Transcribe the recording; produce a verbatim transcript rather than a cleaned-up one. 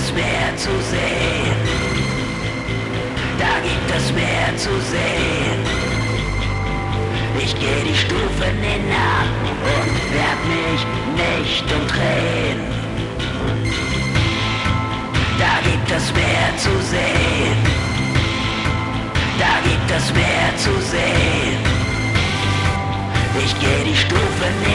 es mehr zu sehen. Da gibt es mehr zu sehen. Ich geh die Stufen hinab und werd mich nicht umdrehen. Da gibt es mehr zu sehen. Da gibt es mehr zu sehen. Ich geh die Stufen hinab